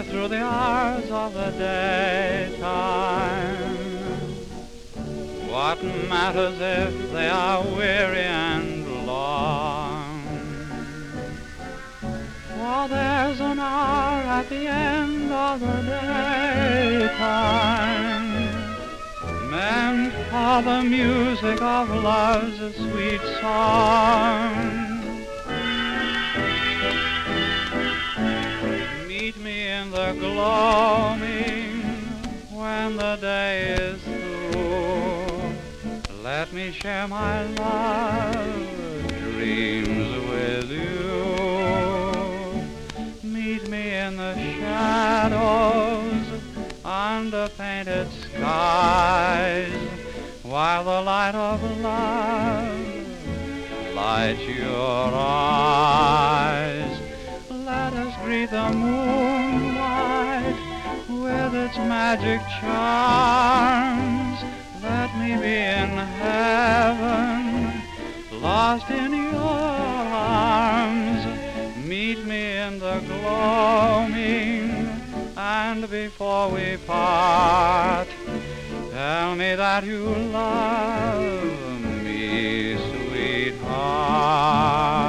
together through the hours of the daytime. What matters if they are weary and long? For there's an hour at the end of the daytime meant for the music of love's sweet song. Meet me in the gloaming when the day is through. Let me share my love dreams with you. Meet me in the shadows under painted skies, while the light of love lights your eyes. Let us greet the moonlight with its magic charms. Let me be in heaven, lost in your arms. Meet me in the gloaming, and before we part, tell me that you love me, sweetheart.